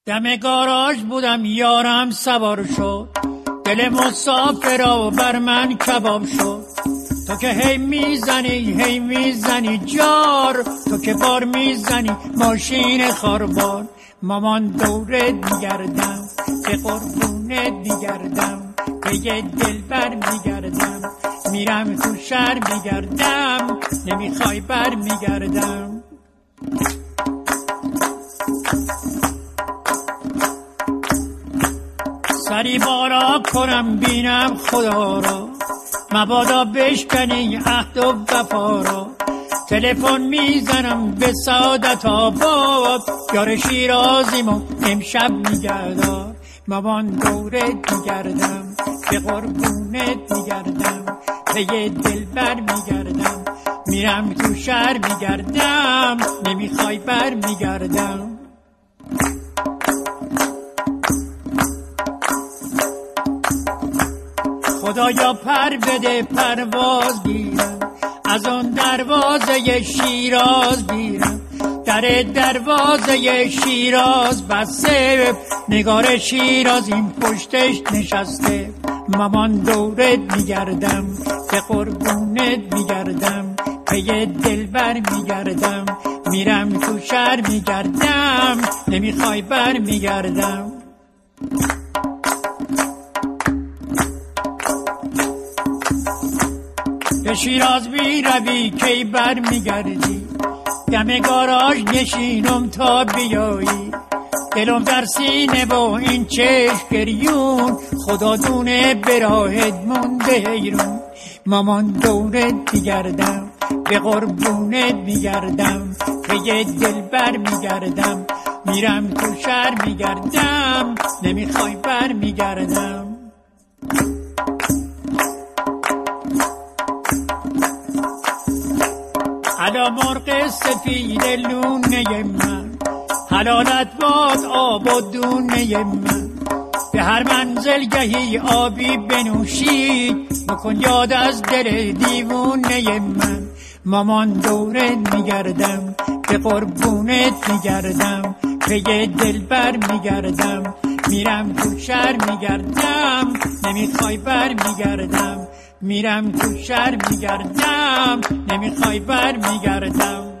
دم گاراژ بودم یارم سوار شد، دل مسافرا بر من کباب شد. تو که هی میزنی جار، تو که بار میزنی ماشین خاربار. مامان دورت میگردم، به قربونت میگردم، به یه دلبر میگردم، میرم تو شهر میگردم، نمیخوای بر میگردم. سری بارا کنم بینم خدا را، مبادا بشکنی عهد و وفا را. تلفن میزنم به سعادت آباد، یار شیرازیمو امشب میگردار. مامان دورت میگردم، به قربونت میگردم، به یه دلبر میگردم، میرم تو شهر میگردم، نمیخوای بر میگردم. خدایا پر بده پرواز گیرم، از اون دروازه شیراز گیرم. در دروازه شیراز بسته، نگار شیراز این پشتش نشسته. مامان دورت میگردم، به قربونت میگردم، به یه دلبر میگردم، میرم تو شهر میگردم، نمیخوای بر میگردم. به شیراز بیروی کی بر میگردی، دم گاراژ نشینم تا بیایی. دلم در سینه و این چشم گریون، خدا دونه به راهت مونده حیرون. مامان دورت میگردم، به قربونت میگردم، به یه دلبر میگردم، میرم تو شهر میگردم، نمیخوای بر میگردم. حالا مرغ سفید لونه من، حلالت باد آب و دونه من. به هر منزل گهی آبی بنوشید، بکن یاد از دل دیوونه من. مامان دورت میگردم، به قربونت میگردم، به یه دلبر میگردم، میرم تو شهر میگردم، نمیخوای بر میگردم. میرم تو شهر میگردم، نمیخوای بر میگردم.